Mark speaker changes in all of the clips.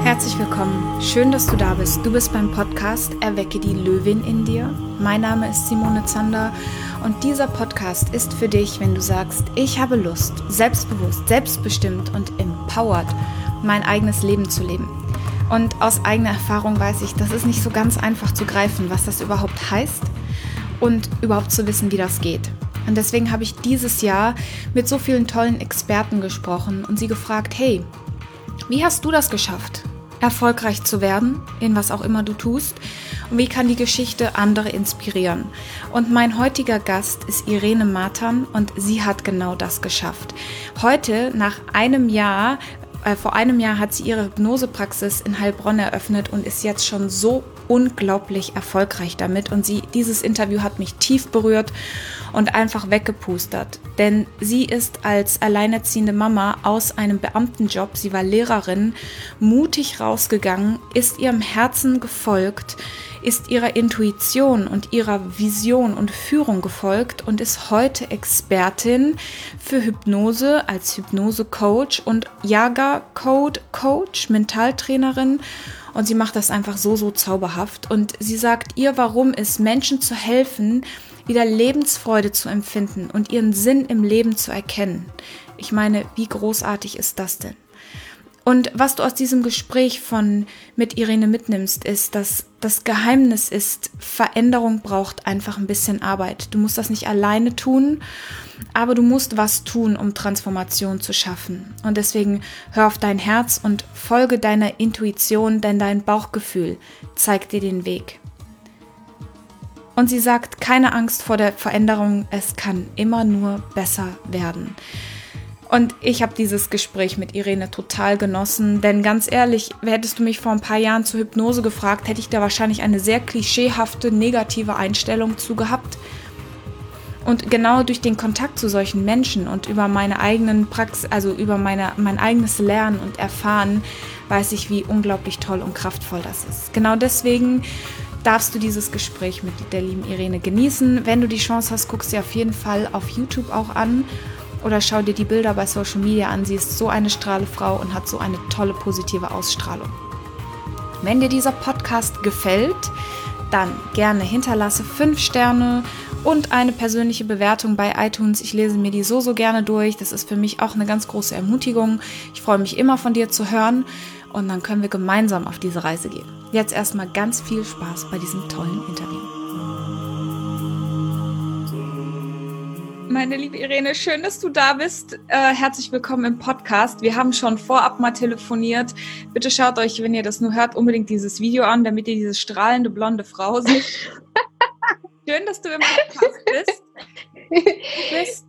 Speaker 1: Herzlich willkommen. Schön, dass du da bist. Du bist beim Podcast Erwecke die Löwin in dir. Mein Name ist Simone Zander und dieser Podcast ist für dich, wenn du sagst, ich habe Lust, selbstbewusst, selbstbestimmt und empowered mein eigenes Leben zu leben. Und aus eigener Erfahrung weiß ich, das ist nicht so ganz einfach zu greifen, was das überhaupt heißt und überhaupt zu wissen, wie das geht. Und deswegen habe ich dieses Jahr mit so vielen tollen Experten gesprochen und sie gefragt, hey, wie hast du das geschafft, erfolgreich zu werden, in was auch immer du tust? Und wie kann die Geschichte andere inspirieren? Und mein heutiger Gast ist Irene Matern und sie hat genau das geschafft. Heute, vor einem Jahr hat sie ihre Hypnosepraxis in Heilbronn eröffnet und ist jetzt schon so unglaublich erfolgreich damit. Und dieses Interview hat mich tief berührt und einfach weggepustert. Denn sie ist als alleinerziehende Mama aus einem Beamtenjob, sie war Lehrerin, mutig rausgegangen, ist ihrem Herzen gefolgt, ist ihrer Intuition und ihrer Vision und Führung gefolgt und ist heute Expertin für Hypnose als Hypnose-Coach und Yoga-Code-Coach, Mentaltrainerin. Und sie macht das einfach so zauberhaft. Und sie sagt, ihr Warum ist, Menschen zu helfen, wieder Lebensfreude zu empfinden und ihren Sinn im Leben zu erkennen. Ich meine, wie großartig ist das denn? Und was du aus diesem Gespräch mit Irene mitnimmst, ist, dass das Geheimnis ist, Veränderung braucht einfach ein bisschen Arbeit. Du musst das nicht alleine tun, aber du musst was tun, um Transformation zu schaffen. Und deswegen hör auf dein Herz und folge deiner Intuition, denn dein Bauchgefühl zeigt dir den Weg. Und sie sagt, keine Angst vor der Veränderung, es kann immer nur besser werden. Und ich habe dieses Gespräch mit Irene total genossen, denn ganz ehrlich, hättest du mich vor ein paar Jahren zur Hypnose gefragt, hätte ich da wahrscheinlich eine sehr klischeehafte, negative Einstellung zu gehabt. Und genau durch den Kontakt zu solchen Menschen und über meine eigenen Praxis, also über mein eigenes Lernen und Erfahren, weiß ich, wie unglaublich toll und kraftvoll das ist. Genau deswegen darfst du dieses Gespräch mit der lieben Irene genießen. Wenn du die Chance hast, guckst du dir auf jeden Fall auf YouTube auch an. Oder schau dir die Bilder bei Social Media an. Sie ist so eine Strahlefrau und hat so eine tolle, positive Ausstrahlung. Wenn dir dieser Podcast gefällt, dann gerne hinterlasse 5 Sterne und eine persönliche Bewertung bei iTunes. Ich lese mir die so gerne durch. Das ist für mich auch eine ganz große Ermutigung. Ich freue mich immer, von dir zu hören. Und dann können wir gemeinsam auf diese Reise gehen. Jetzt erstmal ganz viel Spaß bei diesem tollen Interview. Meine liebe Irene, schön, dass du da bist. Herzlich willkommen im Podcast. Wir haben schon vorab mal telefoniert. Bitte schaut euch, wenn ihr das nur hört, unbedingt dieses Video an, damit ihr diese strahlende blonde Frau seht. Schön, dass du im Podcast bist. Du bist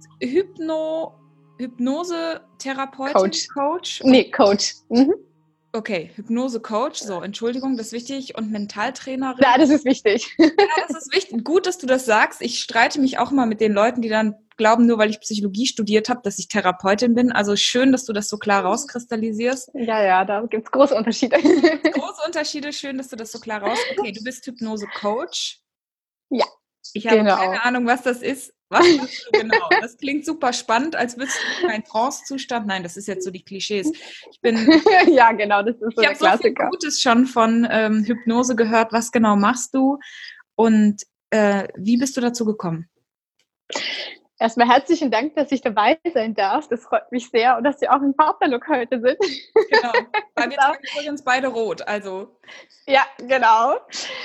Speaker 1: Hypnose-Therapeutin, Coach?
Speaker 2: Nee, Coach. Mhm.
Speaker 1: Okay, Hypnose-Coach, so, Entschuldigung, das ist wichtig, und Mentaltrainerin.
Speaker 2: Ja, das ist wichtig.
Speaker 1: Ja, das ist wichtig. Gut, dass du das sagst. Ich streite mich auch mal mit den Leuten, die dann glauben, nur weil ich Psychologie studiert habe, dass ich Therapeutin bin. Also schön, dass du das so klar rauskristallisierst.
Speaker 2: Ja, da gibt es große Unterschiede.
Speaker 1: Große Unterschiede, schön, dass du das so klar Okay, du bist Hypnose-Coach.
Speaker 2: Ja,
Speaker 1: ich habe keine Ahnung, was das ist. Was machst du genau? Das klingt super spannend, als würdest du in einen Trance-Zustand. Nein, das ist jetzt so die Klischees.
Speaker 2: Ja, genau, das ist so der Klassiker.
Speaker 1: Ich habe so viel Gutes schon von Hypnose gehört. Was genau machst du und wie bist du dazu gekommen?
Speaker 2: Erstmal herzlichen Dank, dass ich dabei sein darf. Das freut mich sehr und dass Sie auch im Partnerlook heute sind.
Speaker 1: Genau, weil wir tragen übrigens beide rot. Also.
Speaker 2: Ja, genau.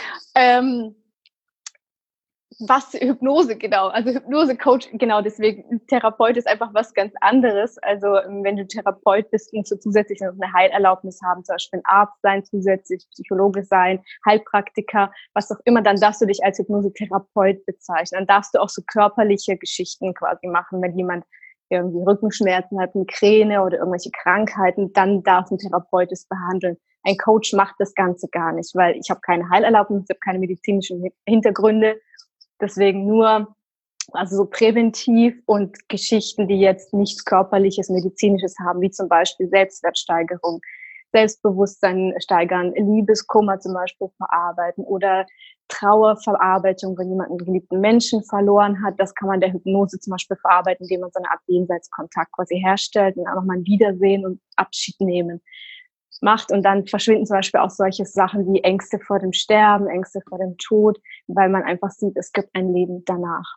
Speaker 2: Was Hypnose, genau. Also Hypnose-Coach, genau, deswegen Therapeut ist einfach was ganz anderes. Also wenn du Therapeut bist, musst du zusätzlich noch eine Heilerlaubnis haben, zum Beispiel ein Arzt sein, zusätzlich Psychologe sein, Heilpraktiker, was auch immer, dann darfst du dich als Hypnose-Therapeut bezeichnen. Dann darfst du auch so körperliche Geschichten quasi machen, wenn jemand irgendwie Rückenschmerzen hat, Migräne oder irgendwelche Krankheiten, dann darf ein Therapeut es behandeln. Ein Coach macht das Ganze gar nicht, weil ich habe keine Heilerlaubnis, ich habe keine medizinischen Hintergründe. Deswegen nur, also so präventiv und Geschichten, die jetzt nichts Körperliches, Medizinisches haben, wie zum Beispiel Selbstwertsteigerung, Selbstbewusstsein steigern, Liebeskummer zum Beispiel verarbeiten oder Trauerverarbeitung, wenn jemand einen geliebten Menschen verloren hat. Das kann man der Hypnose zum Beispiel verarbeiten, indem man so eine Art Jenseitskontakt quasi herstellt und auch nochmal ein Wiedersehen und Abschied nehmen. macht und dann verschwinden zum Beispiel auch solche Sachen wie Ängste vor dem Sterben, Ängste vor dem Tod, weil man einfach sieht, es gibt ein Leben danach.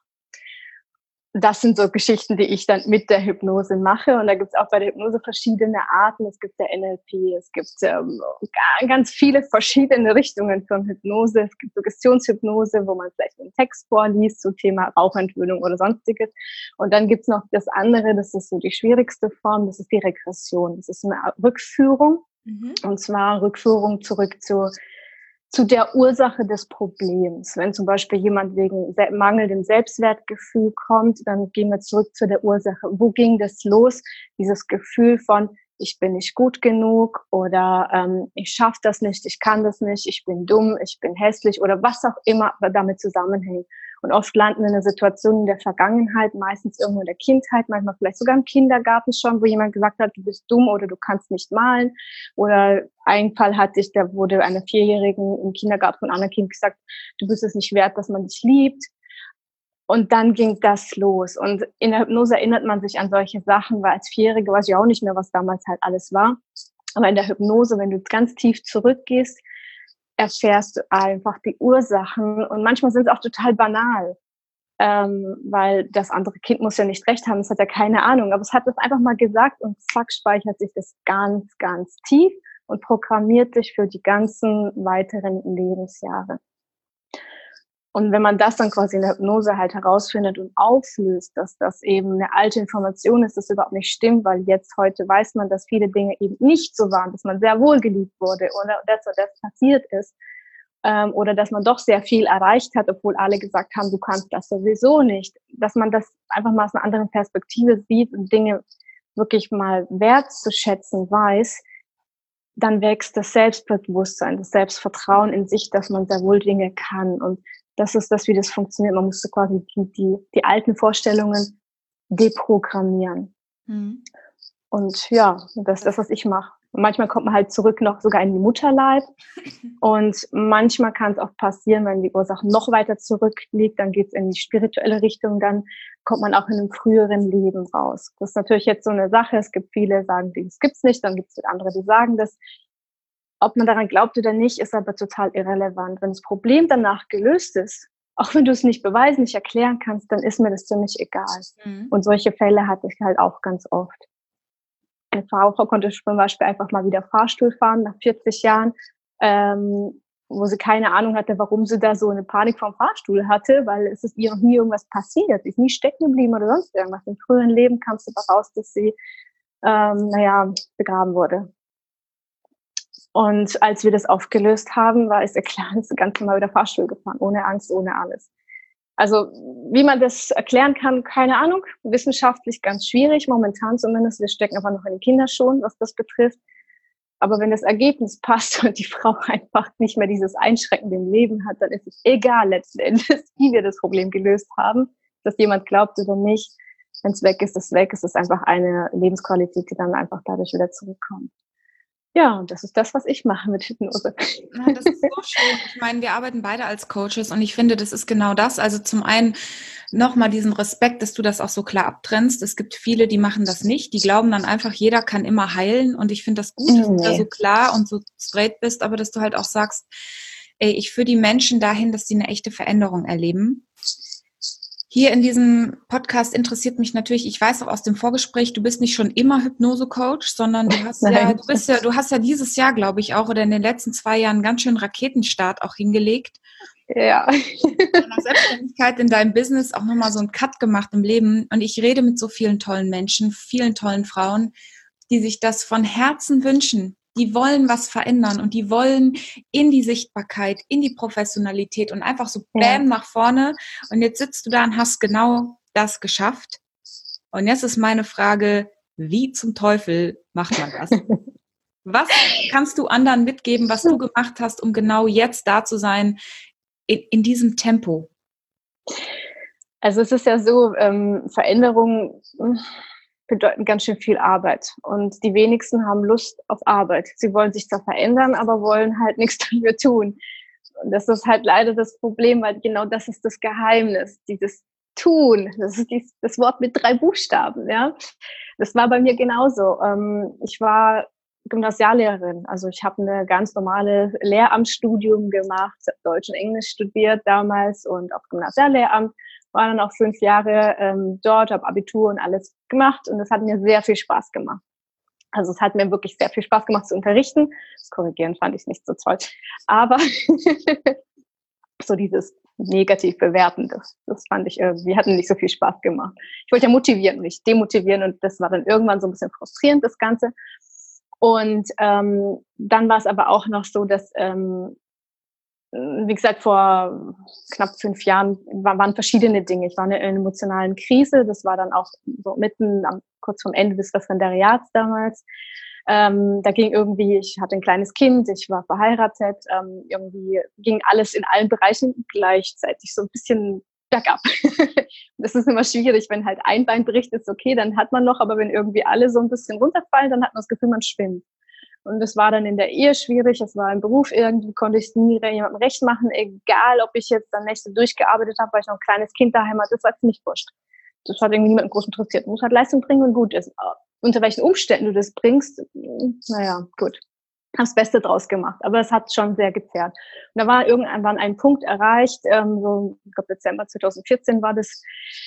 Speaker 2: Das sind so Geschichten, die ich dann mit der Hypnose mache. Und da gibt es auch bei der Hypnose verschiedene Arten. Es gibt der NLP, es gibt ganz viele verschiedene Richtungen von Hypnose. Es gibt Suggestionshypnose, wo man vielleicht einen Text vorliest zum Thema Rauchentwöhnung oder sonstiges. Und dann gibt es noch das andere, das ist so die schwierigste Form, das ist die Regression. Das ist eine Rückführung. Und zwar Rückführung zurück zu der Ursache des Problems. Wenn zum Beispiel jemand wegen mangelndem Selbstwertgefühl kommt, dann gehen wir zurück zu der Ursache. Wo ging das los? Dieses Gefühl von, ich bin nicht gut genug oder ich schaffe das nicht, ich kann das nicht, ich bin dumm, ich bin hässlich oder was auch immer damit zusammenhängt. Und oft landen wir in einer Situation in der Vergangenheit, meistens irgendwo in der Kindheit, manchmal vielleicht sogar im Kindergarten schon, wo jemand gesagt hat, du bist dumm oder du kannst nicht malen. Oder ein Fall hatte ich, da wurde einer 4-Jährigen im Kindergarten von einem anderen Kind gesagt, du bist es nicht wert, dass man dich liebt. Und dann ging das los. Und in der Hypnose erinnert man sich an solche Sachen, weil als 4-Jährige weiß ich auch nicht mehr, was damals halt alles war. Aber in der Hypnose, wenn du ganz tief zurückgehst, erfährst du einfach die Ursachen. Und manchmal sind es auch total banal, weil das andere Kind muss ja nicht recht haben, es hat ja keine Ahnung. Aber es hat das einfach mal gesagt und zack, speichert sich das ganz, ganz tief und programmiert dich für die ganzen weiteren Lebensjahre. Und wenn man das dann quasi in der Hypnose halt herausfindet und auflöst, dass das eben eine alte Information ist, das überhaupt nicht stimmt, weil heute weiß man, dass viele Dinge eben nicht so waren, dass man sehr wohl geliebt wurde oder das passiert ist, oder dass man doch sehr viel erreicht hat, obwohl alle gesagt haben, du kannst das sowieso nicht, dass man das einfach mal aus einer anderen Perspektive sieht und Dinge wirklich mal wertzuschätzen weiß, dann wächst das Selbstbewusstsein, das Selbstvertrauen in sich, dass man sehr wohl Dinge kann. Und das ist das, wie das funktioniert. Man musste quasi die alten Vorstellungen deprogrammieren. Und ja, das ist das, was ich mache. Und manchmal kommt man halt zurück noch sogar in die Mutterleib. Und manchmal kann es auch passieren, wenn die Ursache noch weiter zurückliegt, dann geht es in die spirituelle Richtung, dann kommt man auch in einem früheren Leben raus. Das ist natürlich jetzt so eine Sache. Es gibt viele, die sagen, das gibt's nicht, dann gibt es andere, die sagen das. Ob man daran glaubt oder nicht, ist aber total irrelevant. Wenn das Problem danach gelöst ist, auch wenn du es nicht beweisen, nicht erklären kannst, dann ist mir das ziemlich egal. Und solche Fälle hatte ich halt auch ganz oft. Eine Frau konnte zum Beispiel einfach mal wieder Fahrstuhl fahren nach 40 Jahren, wo sie keine Ahnung hatte, warum sie da so eine Panik vom Fahrstuhl hatte, weil es ist ihr noch nie irgendwas passiert. Sie ist nie stecken geblieben oder sonst irgendwas. Im früheren Leben kam es aber raus, dass sie begraben wurde. Und als wir das aufgelöst haben, war es ihr klar, ist sie ganz normal wieder Fahrstuhl gefahren, ohne Angst, ohne alles. Also wie man das erklären kann, keine Ahnung. Wissenschaftlich ganz schwierig, momentan zumindest. Wir stecken aber noch in den Kinderschuhen, was das betrifft. Aber wenn das Ergebnis passt und die Frau einfach nicht mehr dieses Einschränkende im Leben hat, dann ist es egal letzten Endes, wie wir das Problem gelöst haben, dass jemand glaubt oder nicht. Wenn es weg ist, ist es weg. Es ist einfach eine Lebensqualität, die dann einfach dadurch wieder zurückkommt. Ja, und das ist das, was ich mache mit Hypnose.
Speaker 1: Ja, das ist so schön. Ich meine, wir arbeiten beide als Coaches und ich finde, das ist genau das. Also zum einen nochmal diesen Respekt, dass du das auch so klar abtrennst. Es gibt viele, die machen das nicht. Die glauben dann einfach, jeder kann immer heilen. Und ich finde das gut, dass du da so klar und so straight bist, aber dass du halt auch sagst, ey, ich führe die Menschen dahin, dass sie eine echte Veränderung erleben. Hier in diesem Podcast interessiert mich natürlich, ich weiß auch aus dem Vorgespräch, du bist nicht schon immer Hypnose-Coach, sondern du hast ja dieses Jahr, glaube ich, auch oder in den letzten 2 Jahren einen ganz schönen Raketenstart auch hingelegt.
Speaker 2: Ja.
Speaker 1: Nach Selbstständigkeit in deinem Business auch nochmal so einen Cut gemacht im Leben. Und ich rede mit so vielen tollen Menschen, vielen tollen Frauen, die sich das von Herzen wünschen. Die wollen was verändern und die wollen in die Sichtbarkeit, in die Professionalität und einfach so bam nach vorne. Und jetzt sitzt du da und hast genau das geschafft. Und jetzt ist meine Frage, wie zum Teufel macht man das? Was kannst du anderen mitgeben, was du gemacht hast, um genau jetzt da zu sein, in diesem Tempo?
Speaker 2: Also es ist ja so, Veränderungen bedeuten ganz schön viel Arbeit. Und die wenigsten haben Lust auf Arbeit. Sie wollen sich zwar verändern, aber wollen halt nichts dafür tun. Und das ist halt leider das Problem, weil genau das ist das Geheimnis, dieses Tun. Das ist das Wort mit 3 Buchstaben, ja. Das war bei mir genauso. Ich war Gymnasiallehrerin. Also ich habe eine ganz normale Lehramtsstudium gemacht, habe Deutsch und Englisch studiert damals und auf Gymnasiallehramt, war dann auch 5 Jahre dort, habe Abitur und alles gemacht und das hat mir sehr viel Spaß gemacht. Also es hat mir wirklich sehr viel Spaß gemacht zu unterrichten. Das Korrigieren fand ich nicht so toll. Aber so dieses negativ bewerten, das fand ich irgendwie, hat mir nicht so viel Spaß gemacht. Ich wollte ja motivieren, nicht demotivieren und das war dann irgendwann so ein bisschen frustrierend, das Ganze. Und dann war es aber auch noch so, dass, wie gesagt, vor knapp 5 Jahren waren verschiedene Dinge. Ich war in einer emotionalen Krise, das war dann auch so kurz vorm Ende des Referendariats damals. Da ging irgendwie, ich hatte ein kleines Kind, ich war verheiratet, irgendwie ging alles in allen Bereichen gleichzeitig so ein bisschen bergab. Das ist immer schwierig, wenn halt ein Bein bricht, ist okay, dann hat man noch, aber wenn irgendwie alle so ein bisschen runterfallen, dann hat man das Gefühl, man schwimmt. Und das war dann in der Ehe schwierig, es war im Beruf irgendwie, konnte ich es nie jemandem recht machen, egal ob ich jetzt dann Nächte durchgearbeitet habe, weil ich noch ein kleines Kind daheim hatte, das war ziemlich wurscht. Das hat irgendwie niemanden groß interessiert. Du musst halt Leistung bringen und gut ist. Unter welchen Umständen du das bringst, naja, gut. Habe das Beste draus gemacht, aber es hat schon sehr gezerrt. Und da war irgendwann ein Punkt erreicht, so, ich glaube Dezember 2014 war das,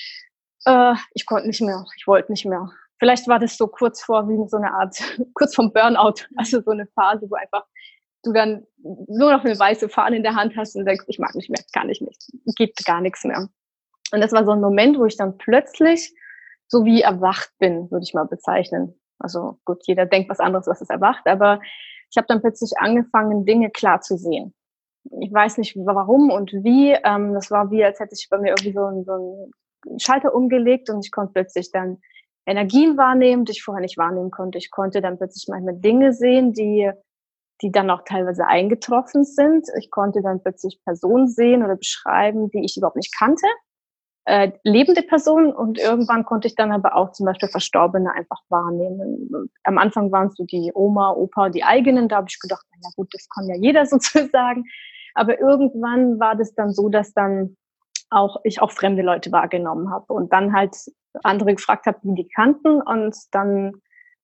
Speaker 2: ich konnte nicht mehr, ich wollte nicht mehr. Vielleicht war das so kurz vor, wie so eine Art, kurz vom Burnout, also so eine Phase, wo einfach du dann nur noch eine weiße Fahne in der Hand hast und denkst, ich mag nicht mehr, kann ich nicht, geht gar nichts mehr. Und das war so ein Moment, wo ich dann plötzlich so wie erwacht bin, würde ich mal bezeichnen. Also gut, jeder denkt was anderes, was es erwacht, aber ich habe dann plötzlich angefangen, Dinge klar zu sehen. Ich weiß nicht warum und wie. Das war wie, als hätte ich bei mir irgendwie so einen Schalter umgelegt und ich konnte plötzlich dann Energien wahrnehmen, die ich vorher nicht wahrnehmen konnte. Ich konnte dann plötzlich manchmal Dinge sehen, die dann auch teilweise eingetroffen sind. Ich konnte dann plötzlich Personen sehen oder beschreiben, die ich überhaupt nicht kannte. Lebende Personen und irgendwann konnte ich dann aber auch zum Beispiel Verstorbene einfach wahrnehmen. Und am Anfang waren es so die Oma, Opa, die eigenen, da habe ich gedacht, na ja gut, das kann ja jeder sozusagen. Aber irgendwann war das dann so, dass dann ich auch fremde Leute wahrgenommen habe und dann halt andere gefragt habe, wie die kannten und dann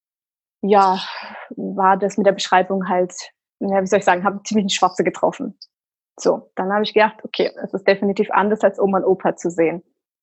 Speaker 2: ja war das mit der Beschreibung halt, ja, wie soll ich sagen, habe ziemlich eine Schwarze getroffen. So, dann habe ich gedacht, okay, es ist definitiv anders als Oma und Opa zu sehen.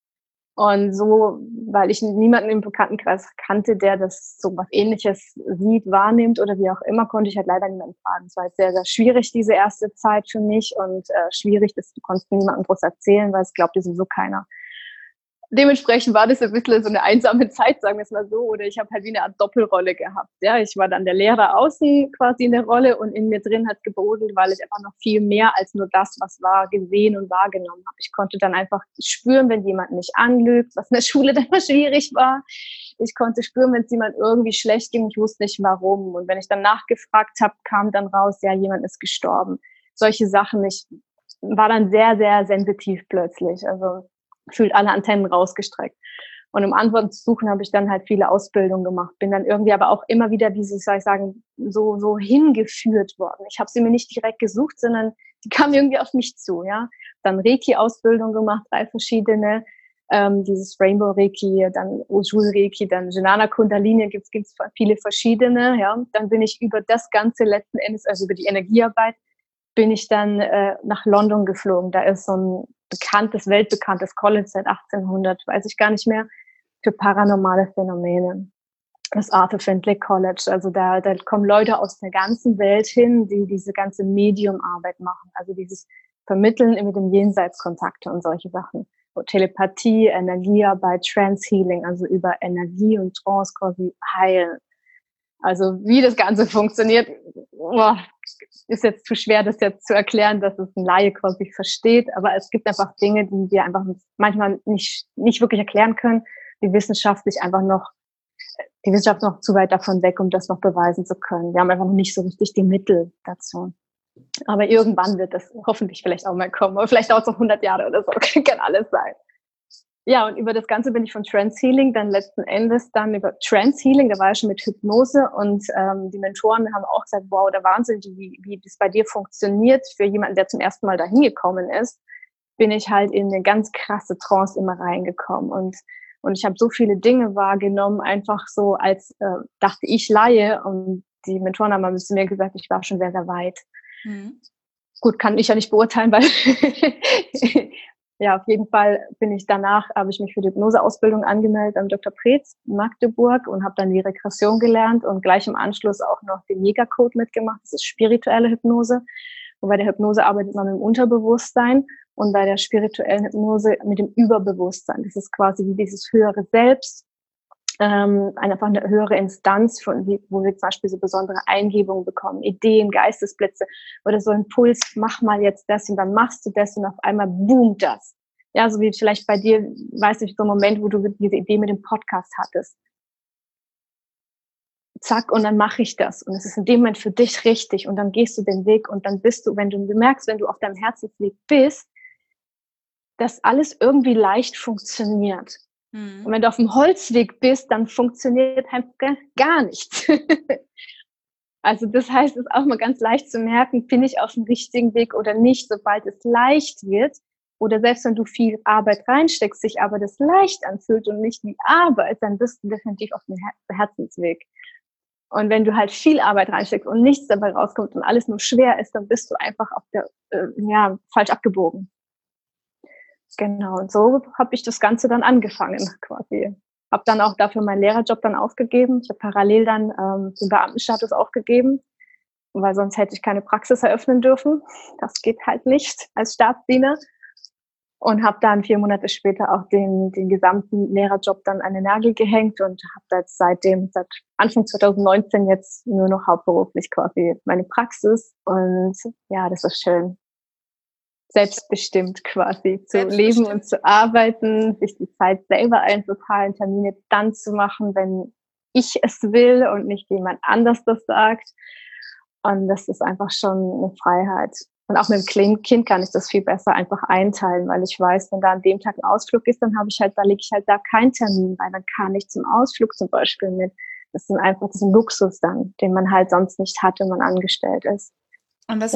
Speaker 2: Und so, weil ich niemanden im Bekanntenkreis kannte, der das so was Ähnliches sieht, wahrnimmt oder wie auch immer, konnte ich halt leider niemanden fragen. Es war jetzt sehr, sehr schwierig, diese erste Zeit für mich und schwierig, du konntest niemandem groß erzählen, weil es glaubte sowieso keiner. Dementsprechend war das ein bisschen so eine einsame Zeit, sagen wir es mal so, oder ich habe halt wie eine Art Doppelrolle gehabt. Ja, ich war dann der Lehrer außen quasi in der Rolle und in mir drin hat gebrodelt, weil ich einfach noch viel mehr als nur das, was war, gesehen und wahrgenommen habe. Ich konnte dann einfach spüren, wenn jemand mich anlügt, was in der Schule dann mal schwierig war. Ich konnte spüren, wenn es jemand irgendwie schlecht ging, ich wusste nicht warum. Und wenn ich dann nachgefragt habe, kam dann raus, ja, jemand ist gestorben. Solche Sachen, ich war dann sehr, sehr sensitiv plötzlich. Also fühlt alle Antennen rausgestreckt. Und um Antworten zu suchen, habe ich dann halt viele Ausbildungen gemacht. Bin dann irgendwie aber auch immer wieder soll ich sagen, so hingeführt worden. Ich habe sie mir nicht direkt gesucht, sondern die kamen irgendwie auf mich zu. Ja, dann Reiki-Ausbildung gemacht, 3 verschiedene. Dieses Rainbow Reiki, dann Ujul Reiki, dann Jnana Kundalini, gibt's viele verschiedene. Ja, dann bin ich über das Ganze letzten Endes, also über die Energiearbeit, bin ich dann nach London geflogen. Da ist so ein weltbekanntes College seit 1800, weiß ich gar nicht mehr, für paranormale Phänomene. Das Arthur Findlay College. Also da kommen Leute aus der ganzen Welt hin, die diese ganze Mediumarbeit machen. Also dieses Vermitteln mit dem Jenseitskontakte und solche Sachen. Und Telepathie, Energiearbeit, Trance Healing, also über Energie und Trance quasi heilen. Also wie das Ganze funktioniert, ist jetzt zu schwer, das jetzt zu erklären, dass es ein Laie quasi versteht. Aber es gibt einfach Dinge, die wir einfach manchmal nicht wirklich erklären können. Die Wissenschaft ist noch zu weit davon weg, um das noch beweisen zu können. Wir haben einfach noch nicht so richtig die Mittel dazu. Aber irgendwann wird das hoffentlich vielleicht auch mal kommen. Aber vielleicht dauert es noch 100 Jahre oder so. Kann alles sein. Ja, und über das Ganze bin ich von Trance Healing dann letzten Endes dann über Trance Healing, da war ja schon mit Hypnose und die Mentoren haben auch gesagt, wow, der Wahnsinn, wie das bei dir funktioniert. Für jemanden, der zum ersten Mal dahin gekommen ist, bin ich halt in eine ganz krasse Trance immer reingekommen und ich habe so viele Dinge wahrgenommen, einfach so als, dachte ich, Laie und die Mentoren haben zu mir gesagt, ich war schon sehr, sehr weit.
Speaker 1: Mhm.
Speaker 2: Gut, kann ich ja nicht beurteilen, weil ja, auf jeden Fall habe ich mich für die Hypnoseausbildung angemeldet am Dr. Preetz in Magdeburg und habe dann die Regression gelernt und gleich im Anschluss auch noch den Megacode mitgemacht. Das ist spirituelle Hypnose. Und bei der Hypnose arbeitet man mit dem Unterbewusstsein und bei der spirituellen Hypnose mit dem Überbewusstsein. Das ist quasi wie dieses höhere Selbst, einfach eine höhere Instanz, wo wir zum Beispiel so besondere Eingebungen bekommen, Ideen, Geistesblitze oder so ein Impuls, mach mal jetzt das und dann machst du das und auf einmal boomt das. Ja, so wie vielleicht bei dir, weiß nicht, so ein Moment, wo du diese Idee mit dem Podcast hattest. Zack, und dann mache ich das. Und es ist in dem Moment für dich richtig. Und dann gehst du den Weg und dann bist du, wenn du merkst, wenn du auf deinem Herzensweg bist, dass alles irgendwie leicht funktioniert. Und wenn du auf dem Holzweg bist, dann funktioniert halt gar nichts. Also das heißt, es ist auch mal ganz leicht zu merken, bin ich auf dem richtigen Weg oder nicht, sobald es leicht wird. Oder selbst wenn du viel Arbeit reinsteckst, sich aber das leicht anfühlt und nicht die Arbeit, dann bist du definitiv auf dem Herzensweg. Und wenn du halt viel Arbeit reinsteckst und nichts dabei rauskommt und alles nur schwer ist, dann bist du einfach auf der, falsch abgebogen. Genau, und so habe ich das Ganze dann angefangen quasi. Habe dann auch dafür meinen Lehrerjob dann aufgegeben. Ich habe parallel dann den Beamtenstatus aufgegeben, weil sonst hätte ich keine Praxis eröffnen dürfen. Das geht halt nicht als Staatsdiener. Und habe dann 4 Monate später auch den gesamten Lehrerjob dann an den Nagel gehängt und habe seit Anfang 2019 jetzt nur noch hauptberuflich quasi meine Praxis. Und ja, das ist schön. Selbstbestimmt quasi zu leben und zu arbeiten, sich die Zeit selber einzuteilen, Termine dann zu machen, wenn ich es will und nicht jemand anders das sagt. Und das ist einfach schon eine Freiheit. Und auch mit dem Kind kann ich das viel besser einfach einteilen, weil ich weiß, wenn da an dem Tag ein Ausflug ist, dann lege ich halt da keinen Termin, weil dann kann ich zum Ausflug zum Beispiel mit. Das ist ein Luxus dann, den man halt sonst nicht hat, wenn man angestellt ist.
Speaker 1: Und du hast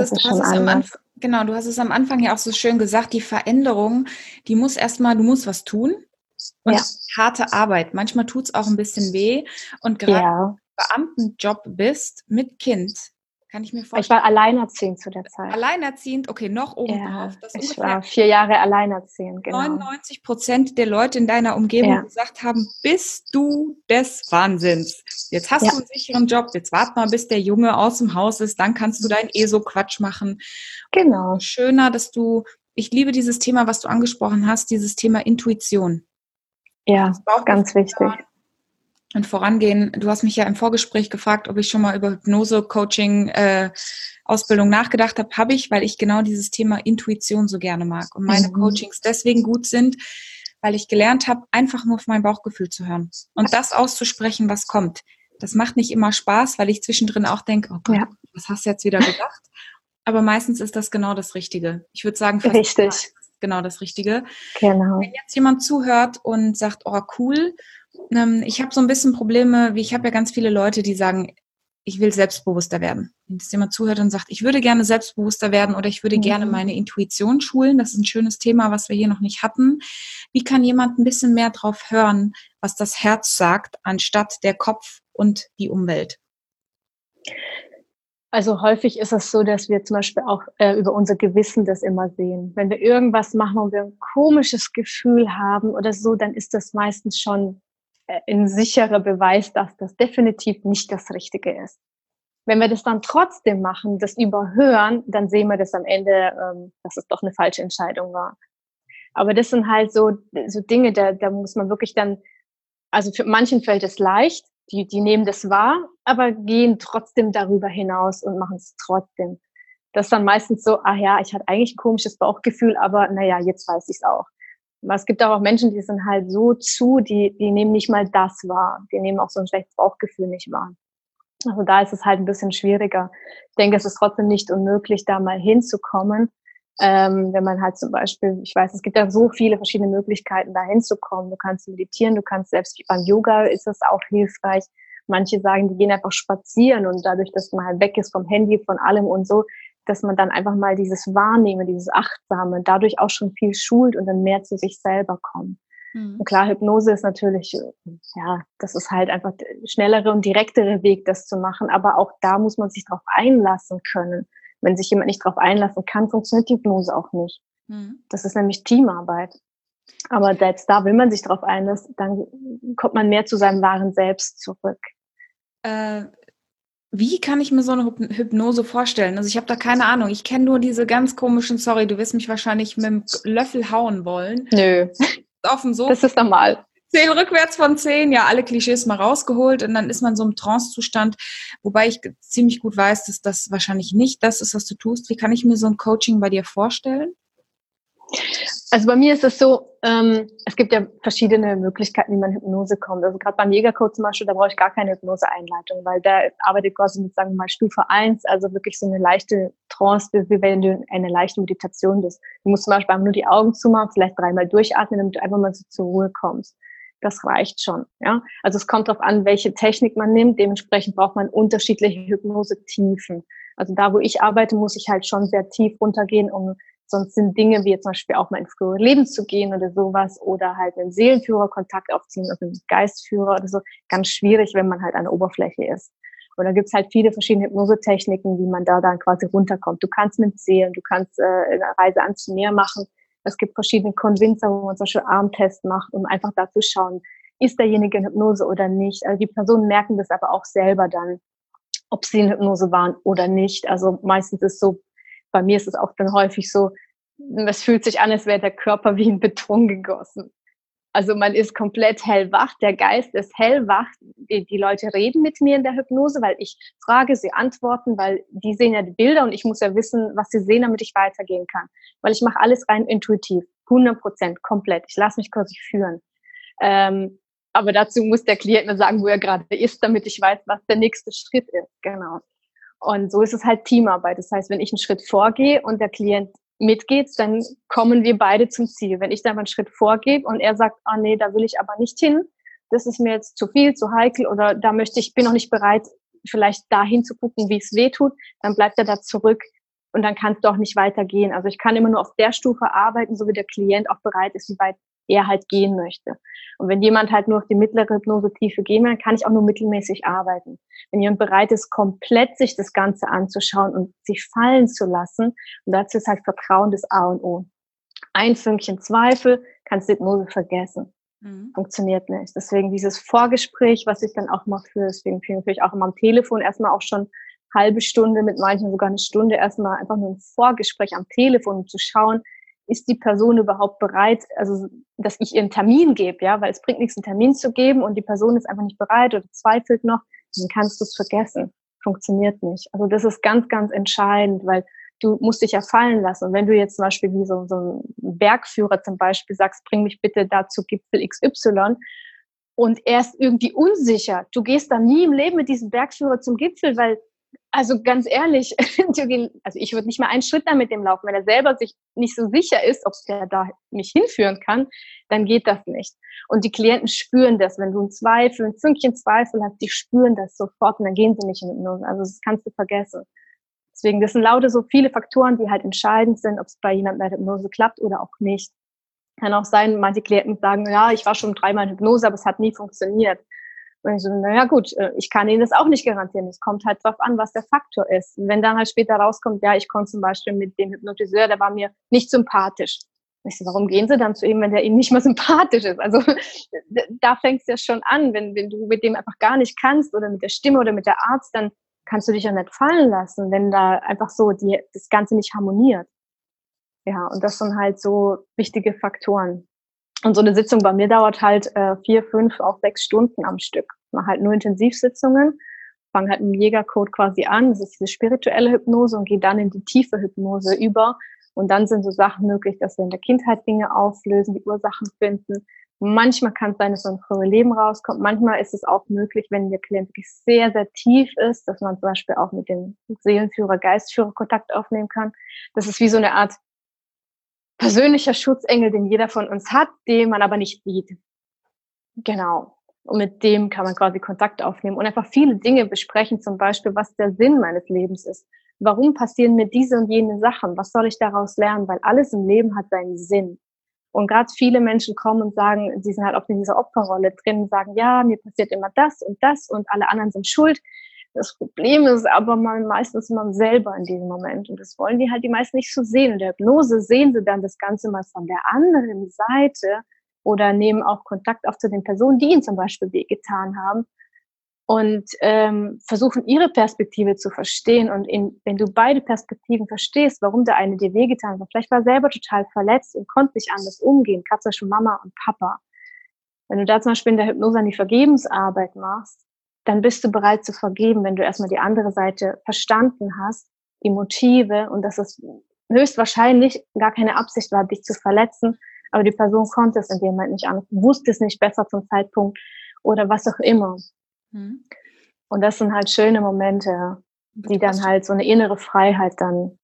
Speaker 1: es am Anfang ja auch so schön gesagt, die Veränderung, du musst was tun. Und harte Arbeit. Manchmal tut es auch ein bisschen weh. Und gerade wenn du im Beamtenjob bist mit Kind, kann ich mir vorstellen.
Speaker 2: Ich war alleinerziehend zu der Zeit.
Speaker 1: Alleinerziehend, okay, noch oben drauf.
Speaker 2: Ich war 4 Jahre alleinerziehend, genau.
Speaker 1: 99% der Leute in deiner Umgebung gesagt haben, bist du des Wahnsinns. Jetzt hast du einen sicheren Job, jetzt wart mal, bis der Junge aus dem Haus ist, dann kannst du deinen ESO-Quatsch machen.
Speaker 2: Genau.
Speaker 1: Schöner, ich liebe dieses Thema, was du angesprochen hast, dieses Thema Intuition.
Speaker 2: Ja, ganz wichtig.
Speaker 1: Und vorangehen, du hast mich ja im Vorgespräch gefragt, ob ich schon mal über Hypnose-Coaching, Ausbildung nachgedacht habe. Habe ich, weil ich genau dieses Thema Intuition so gerne mag. Und meine Coachings deswegen gut sind, weil ich gelernt habe, einfach nur auf mein Bauchgefühl zu hören. Und das auszusprechen, was kommt. Das macht nicht immer Spaß, weil ich zwischendrin auch denke, oh Gott, was hast du jetzt wieder gedacht? Aber meistens ist das genau das Richtige. Ich würde sagen, fast genau das Richtige.
Speaker 2: Genau.
Speaker 1: Wenn jetzt jemand zuhört und sagt, oh cool, ich habe so ein bisschen Probleme, ich habe ja ganz viele Leute, die sagen, ich will selbstbewusster werden. Wenn jetzt jemand zuhört und sagt, ich würde gerne selbstbewusster werden oder ich würde gerne meine Intuition schulen, das ist ein schönes Thema, was wir hier noch nicht hatten. Wie kann jemand ein bisschen mehr drauf hören, was das Herz sagt, anstatt der Kopf und die Umwelt?
Speaker 2: Also häufig ist es so, dass wir zum Beispiel auch über unser Gewissen das immer sehen. Wenn wir irgendwas machen und wir ein komisches Gefühl haben oder so, dann ist das meistens schon ein sicherer Beweis, dass das definitiv nicht das Richtige ist. Wenn wir das dann trotzdem machen, das überhören, dann sehen wir das am Ende, dass es doch eine falsche Entscheidung war. Aber das sind halt so Dinge, da muss man wirklich dann, also für manchen fällt es leicht, die nehmen das wahr, aber gehen trotzdem darüber hinaus und machen es trotzdem. Das ist dann meistens so, ich hatte eigentlich ein komisches Bauchgefühl, aber naja, jetzt weiß ich es auch. Aber es gibt auch Menschen, die sind halt so die nehmen nicht mal das wahr. Die nehmen auch so ein schlechtes Bauchgefühl nicht wahr. Also da ist es halt ein bisschen schwieriger. Ich denke, es ist trotzdem nicht unmöglich, da mal hinzukommen. Wenn man halt zum Beispiel, ich weiß, es gibt ja so viele verschiedene Möglichkeiten, da hinzukommen. Du kannst meditieren, du kannst selbst beim Yoga ist das auch hilfreich. Manche sagen, die gehen einfach spazieren und dadurch, dass man halt weg ist vom Handy, von allem und so, dass man dann einfach mal dieses Wahrnehmen, dieses Achtsame, dadurch auch schon viel schult und dann mehr zu sich selber kommt. Und klar, Hypnose ist natürlich, ja, das ist halt einfach der schnellere und direktere Weg, das zu machen. Aber auch da muss man sich drauf einlassen können. Wenn sich jemand nicht drauf einlassen kann, funktioniert die Hypnose auch nicht. Das ist nämlich Teamarbeit. Aber selbst da, wenn man sich drauf einlässt, dann kommt man mehr zu seinem wahren Selbst zurück.
Speaker 1: Wie kann ich mir so eine Hypnose vorstellen? Also ich habe da keine Ahnung. Ich kenne nur diese ganz komischen, sorry, du wirst mich wahrscheinlich mit dem Löffel hauen wollen.
Speaker 2: Nö,
Speaker 1: Auf dem Sofa.
Speaker 2: das ist normal.
Speaker 1: 10 rückwärts von 10, ja, alle Klischees mal rausgeholt und dann ist man so im Trance-Zustand, wobei ich ziemlich gut weiß, dass das wahrscheinlich nicht das ist, was du tust. Wie kann ich mir so ein Coaching bei dir vorstellen?
Speaker 2: Also bei mir ist es so, es gibt ja verschiedene Möglichkeiten, wie man in Hypnose kommt. Also gerade beim Jägercode zum Beispiel, da brauche ich gar keine Hypnose-Einleitung, weil der arbeitet quasi mit, sagen wir mal, Stufe 1, also wirklich so eine leichte Trance, wie wenn du in einer leichten Meditation bist. Du musst zum Beispiel nur die Augen zumachen, vielleicht 3-mal durchatmen, damit du einfach mal so zur Ruhe kommst. Das reicht schon, ja. Also es kommt darauf an, welche Technik man nimmt. Dementsprechend braucht man unterschiedliche Hypnose-Tiefen. Also da, wo ich arbeite, muss ich halt schon sehr tief runtergehen, sonst sind Dinge wie jetzt zum Beispiel auch mal in frühere Leben zu gehen oder sowas oder halt mit dem Seelenführer Kontakt aufziehen oder mit dem Geistführer oder so, ganz schwierig, wenn man halt an der Oberfläche ist. Und da gibt's halt viele verschiedene Hypnosetechniken, wie man da dann quasi runterkommt. Du kannst mit Seelen, du kannst eine Reise ans Meer machen. Es gibt verschiedene Convincer, wo man zum Beispiel Armtest macht, um einfach da zu schauen, ist derjenige in Hypnose oder nicht. Also die Personen merken das aber auch selber dann, ob sie in Hypnose waren oder nicht. Also meistens ist so, bei mir ist es auch dann häufig so, es fühlt sich an, als wäre der Körper wie in Beton gegossen. Also man ist komplett hellwach, der Geist ist hellwach. Die Leute reden mit mir in der Hypnose, weil ich frage, sie antworten, weil die sehen ja die Bilder und ich muss ja wissen, was sie sehen, damit ich weitergehen kann. Weil ich mache alles rein intuitiv, 100%, komplett. Ich lasse mich quasi führen. Aber dazu muss der Klient mir sagen, wo er gerade ist, damit ich weiß, was der nächste Schritt ist. Genau. Und so ist es halt Teamarbeit. Das heißt, wenn ich einen Schritt vorgehe und der Klient mitgeht, dann kommen wir beide zum Ziel. Wenn ich dann mal einen Schritt vorgebe und er sagt, ah nee, da will ich aber nicht hin, das ist mir jetzt zu viel, zu heikel oder da bin noch nicht bereit, vielleicht dahin zu gucken, wie es weh tut, dann bleibt er da zurück und dann kann es doch nicht weitergehen. Also ich kann immer nur auf der Stufe arbeiten, so wie der Klient auch bereit ist, wie weit er halt gehen möchte. Und wenn jemand halt nur auf die mittlere Hypnose-Tiefe gehen will, dann kann ich auch nur mittelmäßig arbeiten. Wenn jemand bereit ist, komplett sich das Ganze anzuschauen und sich fallen zu lassen, und dazu ist halt Vertrauen das A und O. Ein Fünkchen Zweifel, kannst du Hypnose vergessen. Funktioniert nicht. Deswegen dieses Vorgespräch, was ich dann auch mal führe, deswegen führe ich auch immer am Telefon erstmal auch schon halbe Stunde, mit manchen sogar eine Stunde erstmal einfach nur ein Vorgespräch am Telefon, um zu schauen, ist die Person überhaupt bereit, also dass ich ihr einen Termin gebe, ja, weil es bringt nichts, einen Termin zu geben und die Person ist einfach nicht bereit oder zweifelt noch, dann kannst du es vergessen. Funktioniert nicht. Also das ist ganz, ganz entscheidend, weil du musst dich ja fallen lassen. Und wenn du jetzt zum Beispiel wie so ein Bergführer zum Beispiel sagst, bring mich bitte da zu Gipfel XY und er ist irgendwie unsicher, du gehst dann nie im Leben mit diesem Bergführer zum Gipfel, weil also ganz ehrlich, also ich würde nicht mal einen Schritt da mit dem laufen. Wenn er selber sich nicht so sicher ist, ob der da mich hinführen kann, dann geht das nicht. Und die Klienten spüren das. Wenn du einen Zweifel, ein Fünkchen Zweifel hast, die spüren das sofort und dann gehen sie nicht in Hypnose. Also das kannst du vergessen. Deswegen, das sind lauter so viele Faktoren, die halt entscheidend sind, ob es bei jemandem bei der Hypnose klappt oder auch nicht. Kann auch sein, manche Klienten sagen, ja, ich war schon 3-mal in Hypnose, aber es hat nie funktioniert. Und ich so, naja gut, ich kann Ihnen das auch nicht garantieren. Es kommt halt drauf an, was der Faktor ist. Und wenn dann halt später rauskommt, ja, ich konnte zum Beispiel mit dem Hypnotiseur, der war mir nicht sympathisch. Und ich so, warum gehen Sie dann zu ihm, wenn der Ihnen nicht mal sympathisch ist? Also da fängt es ja schon an, wenn du mit dem einfach gar nicht kannst oder mit der Stimme oder mit der Art, dann kannst du dich ja nicht fallen lassen, wenn da einfach so das Ganze nicht harmoniert. Ja, und das sind halt so wichtige Faktoren. Und so eine Sitzung bei mir dauert halt 4, 5, auch 6 Stunden am Stück. Ich mache halt nur Intensivsitzungen, fange halt mit dem Jägercode quasi an, das ist diese spirituelle Hypnose und gehe dann in die tiefe Hypnose über. Und dann sind so Sachen möglich, dass wir in der Kindheit Dinge auflösen, die Ursachen finden. Manchmal kann es sein, dass so ein frühes Leben rauskommt. Manchmal ist es auch möglich, wenn der Klient wirklich sehr, sehr tief ist, dass man zum Beispiel auch mit dem Seelenführer, Geistführer Kontakt aufnehmen kann. Das ist wie so eine Art persönlicher Schutzengel, den jeder von uns hat, den man aber nicht sieht. Genau. Und mit dem kann man quasi Kontakt aufnehmen und einfach viele Dinge besprechen, zum Beispiel, was der Sinn meines Lebens ist. Warum passieren mir diese und jene Sachen? Was soll ich daraus lernen? Weil alles im Leben hat seinen Sinn. Und gerade viele Menschen kommen und sagen, sie sind halt auch in dieser Opferrolle drin und sagen, ja, mir passiert immer das und alle anderen sind schuld. Das Problem ist aber meistens man selber in diesem Moment. Und das wollen die halt die meisten nicht so sehen. In der Hypnose sehen sie dann das Ganze mal von der anderen Seite oder nehmen auch Kontakt auf zu den Personen, die ihnen zum Beispiel wehgetan haben und versuchen, ihre Perspektive zu verstehen. Und wenn du beide Perspektiven verstehst, warum der eine dir wehgetan hat, vielleicht war er selber total verletzt und konnte nicht anders umgehen, gerade zum Beispiel Mama und Papa. Wenn du da zum Beispiel in der Hypnose an die Vergebensarbeit machst, dann bist du bereit zu vergeben, wenn du erstmal die andere Seite verstanden hast, die Motive und dass es höchstwahrscheinlich gar keine Absicht war, dich zu verletzen, aber die Person konnte es in dem Moment nicht an, wusste es nicht besser zum Zeitpunkt oder was auch immer. Mhm. Und das sind halt schöne Momente, die dann halt so eine innere Freiheit dann,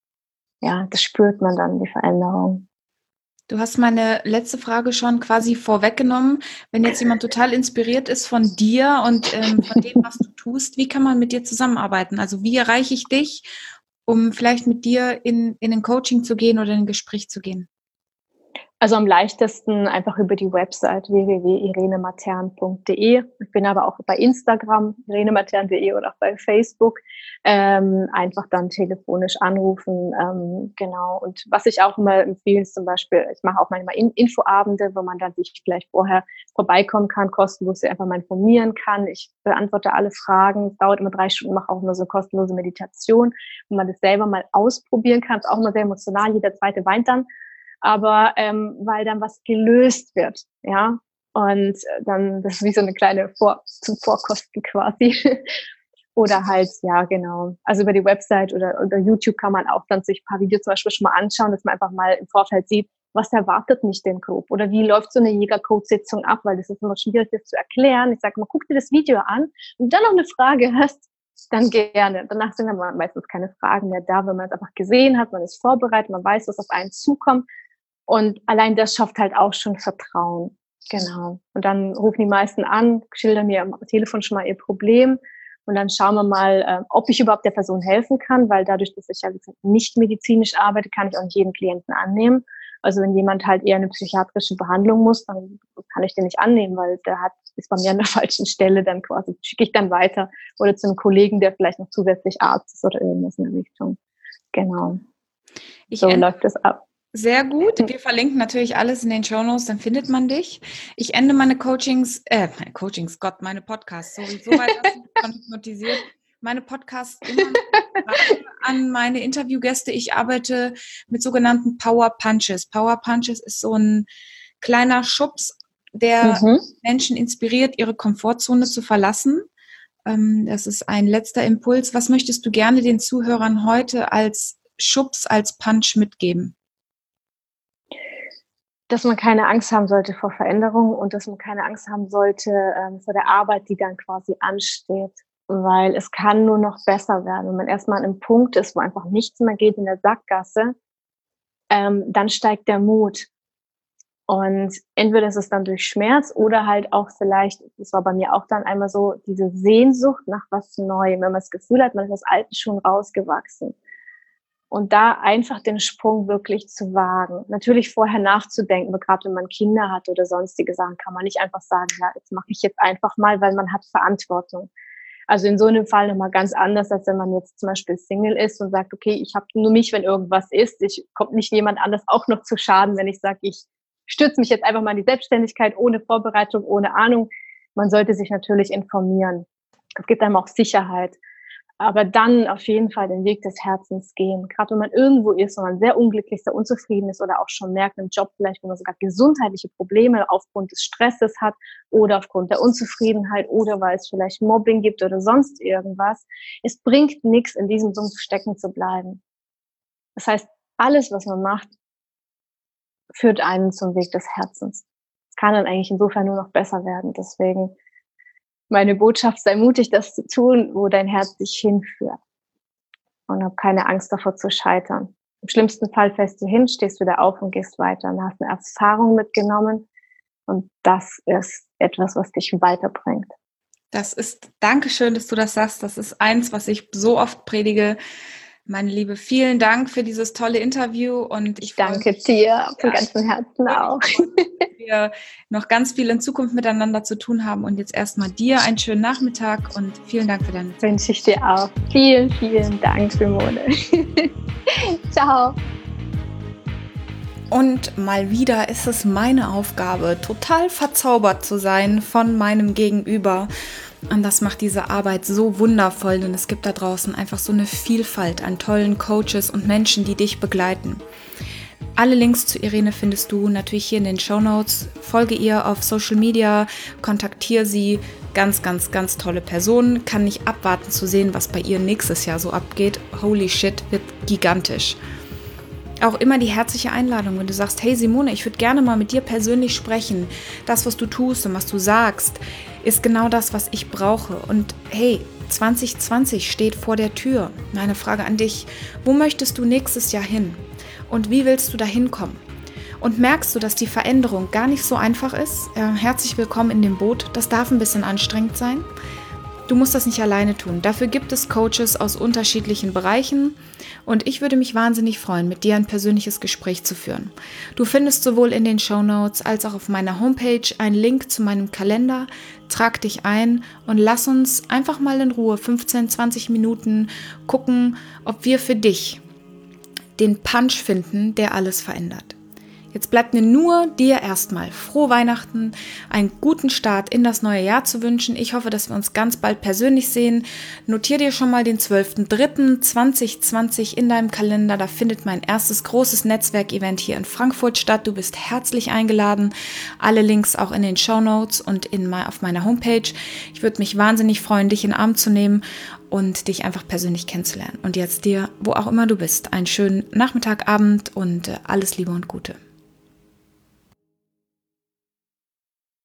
Speaker 2: ja, das spürt man dann, die Veränderung.
Speaker 1: Du hast meine letzte Frage schon quasi vorweggenommen. Wenn jetzt jemand total inspiriert ist von dir und von dem, was du tust, wie kann man mit dir zusammenarbeiten? Also wie erreiche ich dich, um vielleicht mit dir in ein Coaching zu gehen oder in ein Gespräch zu gehen?
Speaker 2: Also am leichtesten einfach über die Website www.irenematern.de. Ich bin aber auch bei Instagram, irenematern.de oder auch bei Facebook. Einfach dann telefonisch anrufen. Genau. Und was ich auch immer empfehle, ist zum Beispiel, ich mache auch manchmal Infoabende, wo man dann sich vielleicht vorher vorbeikommen kann, kostenlos einfach mal informieren kann. Ich beantworte alle Fragen. Es dauert immer 3 Stunden, mache auch nur so eine kostenlose Meditation, wo man das selber mal ausprobieren kann. Ist auch immer sehr emotional. Jeder Zweite weint dann. Aber weil dann was gelöst wird, ja, und dann, das ist wie so eine kleine zum Vorkosten quasi. Oder halt, ja, genau. Also über die Website oder YouTube kann man auch dann sich ein paar Videos zum Beispiel schon mal anschauen, dass man einfach mal im Vorfeld sieht, was erwartet mich denn grob? Oder wie läuft so eine Jägercode-Sitzung ab? Weil das ist immer schwierig, das zu erklären. Ich sage mal, guck dir das Video an und dann noch eine Frage hast, dann gerne. Danach sind dann meistens keine Fragen mehr da, wenn man es einfach gesehen hat, man ist vorbereitet, man weiß, was auf einen zukommt. Und allein das schafft halt auch schon Vertrauen. Genau. Und dann rufen die meisten an, schildern mir am Telefon schon mal ihr Problem. Und dann schauen wir mal, ob ich überhaupt der Person helfen kann, weil dadurch, dass ich ja nicht medizinisch arbeite, kann ich auch nicht jeden Klienten annehmen. Also wenn jemand halt eher eine psychiatrische Behandlung muss, dann kann ich den nicht annehmen, weil ist bei mir an der falschen Stelle, dann quasi schicke ich dann weiter oder zu einem Kollegen, der vielleicht noch zusätzlich Arzt ist oder irgendwas in der Richtung. Genau. So läuft das ab.
Speaker 1: Sehr gut. Wir verlinken natürlich alles in den Shownotes, dann findet man dich. Ich ende meine meine Podcasts, so weit hast du mich schon hypnotisiert. Meine Podcasts immer an meine Interviewgäste. Ich arbeite mit sogenannten Power Punches. Power Punches ist so ein kleiner Schubs, der Menschen inspiriert, ihre Komfortzone zu verlassen. Das ist ein letzter Impuls. Was möchtest du gerne den Zuhörern heute als Schubs, als Punch mitgeben?
Speaker 2: Dass man keine Angst haben sollte vor Veränderungen und dass man keine Angst haben sollte vor der Arbeit, die dann quasi ansteht. Weil es kann nur noch besser werden. Wenn man erstmal an einem Punkt ist, wo einfach nichts mehr geht in der Sackgasse, dann steigt der Mut. Und entweder ist es dann durch Schmerz oder halt auch vielleicht, das war bei mir auch dann einmal so, diese Sehnsucht nach was Neuem. Wenn man das Gefühl hat, man ist aus Alten schon rausgewachsen. Und da einfach den Sprung wirklich zu wagen. Natürlich vorher nachzudenken, gerade wenn man Kinder hat oder sonstige Sachen, kann man nicht einfach sagen, ja, jetzt mache ich jetzt einfach mal, weil man hat Verantwortung. Also in so einem Fall nochmal ganz anders, als wenn man jetzt zum Beispiel Single ist und sagt, okay, ich habe nur mich, wenn irgendwas ist. Kommt nicht jemand anders auch noch zu Schaden, wenn ich sage, ich stürze mich jetzt einfach mal in die Selbstständigkeit, ohne Vorbereitung, ohne Ahnung. Man sollte sich natürlich informieren. Es gibt einem auch Sicherheit. Aber dann auf jeden Fall den Weg des Herzens gehen. Gerade wenn man irgendwo ist, wo man sehr unglücklich, sehr unzufrieden ist oder auch schon merkt im Job vielleicht, wo man sogar gesundheitliche Probleme aufgrund des Stresses hat oder aufgrund der Unzufriedenheit oder weil es vielleicht Mobbing gibt oder sonst irgendwas. Es bringt nichts, in diesem Sumpf stecken zu bleiben. Das heißt, alles, was man macht, führt einen zum Weg des Herzens. Es kann dann eigentlich insofern nur noch besser werden. Deswegen meine Botschaft, sei mutig, das zu tun, wo dein Herz dich hinführt. Und hab keine Angst davor zu scheitern. Im schlimmsten Fall fällst du hin, stehst wieder auf und gehst weiter. Und hast eine Erfahrung mitgenommen. Und das ist etwas, was dich weiterbringt.
Speaker 1: Dankeschön, dass du das sagst. Das ist eins, was ich so oft predige. Meine Liebe, vielen Dank für dieses tolle Interview und ich
Speaker 2: danke dir von ganzem Herzen auch.
Speaker 1: Dass wir noch ganz viel in Zukunft miteinander zu tun haben und jetzt erstmal dir einen schönen Nachmittag und vielen Dank für deine Zeit.
Speaker 2: Wünsche ich dir auch. Vielen, vielen Dank, Simone. Ciao.
Speaker 1: Und mal wieder ist es meine Aufgabe, total verzaubert zu sein von meinem Gegenüber. Und das macht diese Arbeit so wundervoll, denn es gibt da draußen einfach so eine Vielfalt an tollen Coaches und Menschen, die dich begleiten. Alle Links zu Irene findest du natürlich hier in den Shownotes. Folge ihr auf Social Media, kontaktiere sie. Ganz, ganz, ganz tolle Person. Kann nicht abwarten zu sehen, was bei ihr nächstes Jahr so abgeht. Holy shit, wird gigantisch. Auch immer die herzliche Einladung, wenn du sagst, hey Simone, ich würde gerne mal mit dir persönlich sprechen. Das, was du tust und was du sagst, ist genau das, was ich brauche. Und hey, 2020 steht vor der Tür. Meine Frage an dich, wo möchtest du nächstes Jahr hin? Und wie willst du da hinkommen? Und merkst du, dass die Veränderung gar nicht so einfach ist? Herzlich willkommen in dem Boot. Das darf ein bisschen anstrengend sein. Du musst das nicht alleine tun. Dafür gibt es Coaches aus unterschiedlichen Bereichen und ich würde mich wahnsinnig freuen, mit dir ein persönliches Gespräch zu führen. Du findest sowohl in den Shownotes als auch auf meiner Homepage einen Link zu meinem Kalender. Trag dich ein und lass uns einfach mal in Ruhe 15, 20 Minuten gucken, ob wir für dich den Punch finden, der alles verändert. Jetzt bleibt mir nur, dir erstmal frohe Weihnachten, einen guten Start in das neue Jahr zu wünschen. Ich hoffe, dass wir uns ganz bald persönlich sehen. Notier dir schon mal den 12.03.2020 in deinem Kalender. Da findet mein erstes großes Netzwerkevent hier in Frankfurt statt. Du bist herzlich eingeladen. Alle Links auch in den Shownotes und auf meiner Homepage. Ich würde mich wahnsinnig freuen, dich in den Arm zu nehmen und dich einfach persönlich kennenzulernen. Und jetzt dir, wo auch immer du bist, einen schönen Nachmittag, Abend und alles Liebe und Gute.